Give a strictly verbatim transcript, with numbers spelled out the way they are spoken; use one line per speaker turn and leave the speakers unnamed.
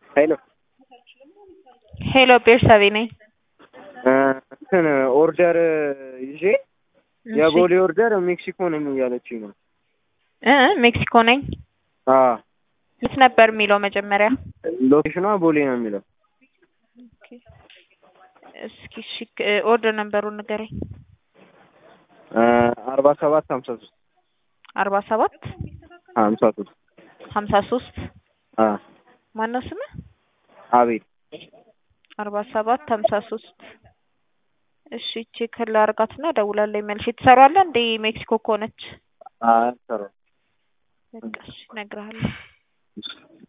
ሄሎ
ሄሎ ቤርሳቤ ነኝ።
እንትን ኦርደር ይዤ የቦሌ ኦርደር ሜክሲኮ ነኝ እያለችኝ ነው።
እ ሜክሲኮ ነኝ።
አዎ
የት ነበር የሚለው መጀመሪያ?
ሎኬሽኗ ቦሌ ነው የሚለው።
እስኪ እሺ ኦርደር ነምበሩን ንገረኝ።
አርባ ሰባት ሀምሳ ሶስት
አርባ ሰባት
ሀምሳ ሶስት
ሀምሳ ሶስት
አዎ
ማነው ስምህ?
አቤል
አርባ ሰባት ሀምሳ ሶስት እሺ ቼክ ላድርጋትና እደውላለሁ። መልሼ ትሰራለህ እንዴ ሜክሲኮ ከሆነች?
አዎ ሰራ
በቃ እሺ እነግርሃለሁ።